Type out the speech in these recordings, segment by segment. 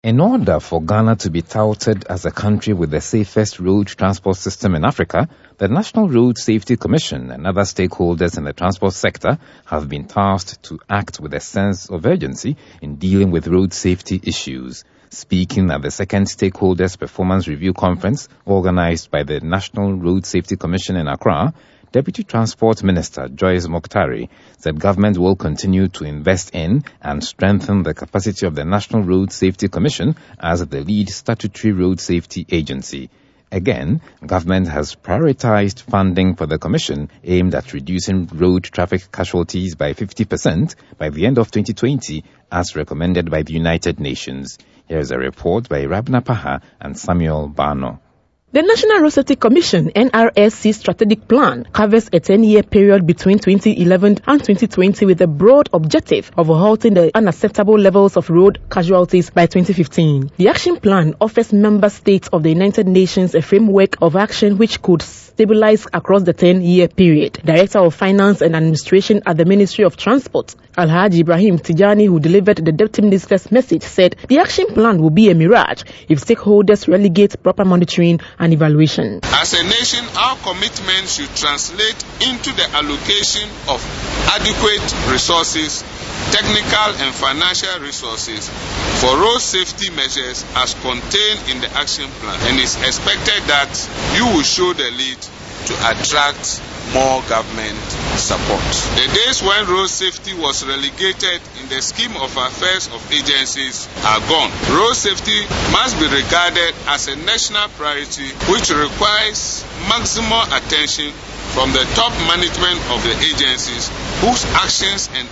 In order for Ghana to be touted as a country with the safest road transport system in Africa, the National Road Safety Commission and other stakeholders in the transport sector have been tasked to act with a sense of urgency in dealing with road safety issues. Speaking at the second Stakeholders Performance Review Conference organized by the National Road Safety Commission in Accra, Deputy Transport Minister Joyce Mokhtari said government will continue to invest in and strengthen the capacity of the National Road Safety Commission as the lead statutory road safety agency. Again, government has prioritized funding for the commission aimed at reducing road traffic casualties by 50% by the end of 2020 as recommended by the United Nations. Here is a report by Rabna Paha and Samuel Bano. The National Road Safety Commission NRSC strategic plan covers a 10-year period between 2011 and 2020 with a broad objective of halting the unacceptable levels of road casualties by 2015. The action plan offers member states of the United Nations a framework of action which could stabilize across the 10-year period. Director of Finance and Administration at the Ministry of Transport, Alhaji Ibrahim Tijani, who delivered the Deputy Minister's message, said the action plan will be a mirage if stakeholders relegate proper monitoring and evaluation. As a nation, our commitment should translate into the allocation of adequate resources, technical and financial resources for road safety measures as contained in the action plan, and it's expected that you will show the lead to attract more government support. The days when road safety was relegated in the scheme of affairs of agencies are gone. Road safety must be regarded as a national priority which requires maximum attention from the top management of the agencies whose actions and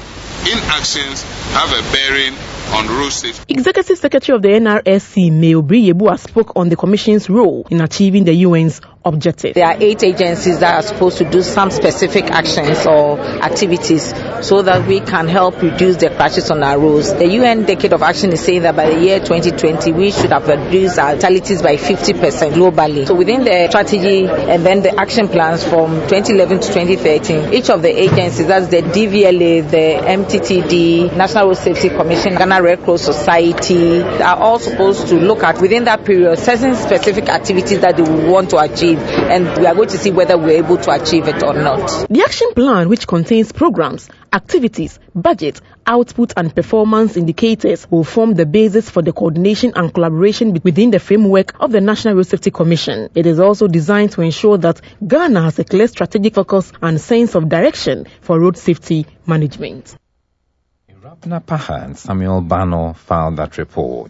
inactions have a bearing on road safety. Executive Secretary of the NRSC, May Obriyebua, spoke on the Commission's role in achieving the UN's objective. There are 8 agencies that are supposed to do some specific actions or activities so that we can help reduce the crashes on our roads. The UN Decade of Action is saying that by the year 2020, we should have reduced our fatalities by 50% globally. So within the strategy and then the action plans from 2011 to 2013, each of the agencies, that's the DVLA, the MTTD, National Road Safety Commission, Ghana Red Cross Society, are all supposed to look at within that period certain specific activities that they will want to achieve, and we are going to see whether we're able to achieve it or not. The action plan, which contains programs, activities, budget, output and performance indicators, will form the basis for the coordination and collaboration within the framework of the National Road Safety Commission. It is also designed to ensure that Ghana has a clear strategic focus and sense of direction for road safety management. Rabna Paha and Samuel Bano filed that report.